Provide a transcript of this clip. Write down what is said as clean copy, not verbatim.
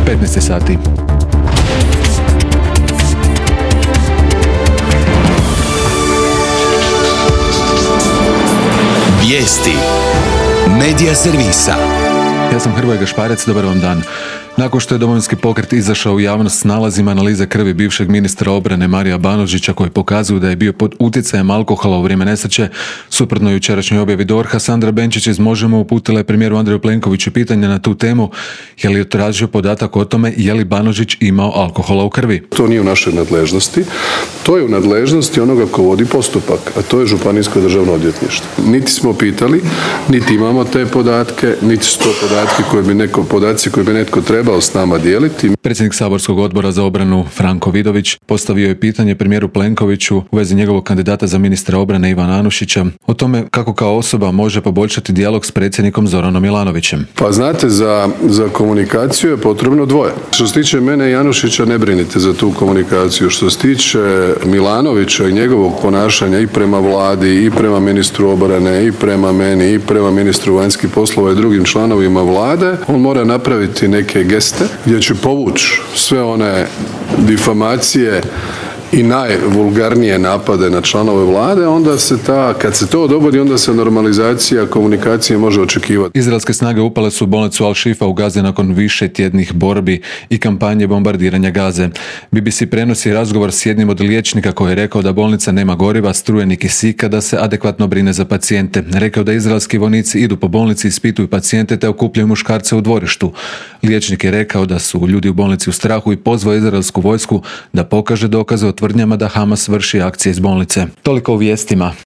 15 sati. Vijesti Medija servisa. Ja sam Hrvoje Gašparec, dobar vam dan. Nakon što je Domovinski pokret izašao u javnost s nalazima analize krvi bivšeg ministra obrane Marija Banožića koji pokazuju da je bio pod utjecajem alkohola u vrijeme nesreće, suprotno jučerašnjoj objavi DORH-a, Sandra Benčić iz Možemo uputila je premijeru Andreju Plenkoviću pitanje na tu temu, je li tražio podatak o tome je li Banožić imao alkohola u krvi. To nije u našoj nadležnosti, to je u nadležnosti onoga ko vodi postupak, a to je Županijsko državno odvjetništvo. Niti smo pitali, niti imamo te podatke, niti su to podaci koje bi netko trebao s nama dijeliti. Predsjednik saborskog odbora za obranu Franko Vidović postavio je pitanje premijeru Plenkoviću u vezi njegovog kandidata za ministra obrane Ivana Anušića o tome kako kao osoba može poboljšati dijalog s predsjednikom Zoranom Milanovićem. Pa znate, za komunikaciju je potrebno dvoje. Što se tiče mene i Anušića, ne brinite za tu komunikaciju. Što se tiče Milanovića i njegovog ponašanja i prema vladi, i prema ministru obrane, i prema meni, i prema ministru vanjskih poslova i drugim članovima vlade, on mora napraviti neke geste gdje će povući sve one difamacije i najvulgarnije napade na članove vlade, onda kad se to dogodi, onda se normalizacija komunikacije može očekivati. Izraelske snage upale su u bolnicu Al-Shifa u Gazi nakon više tjednih borbi i kampanje bombardiranja Gaze. BBC prenosi razgovor s jednim od liječnika koji je rekao da bolnica nema goriva, struje ni kisika, da se adekvatno brine za pacijente. Rekao da izraelski vojnici idu po bolnici, ispituju pacijente te okupljaju muškarce u dvorištu. Liječnik je rekao da su ljudi u bolnici u strahu i pozvao izraelsku vojsku da pokaže dokaze o tvrdnjama da Hamas vrši akcije iz bolnice. Toliko u vijestima.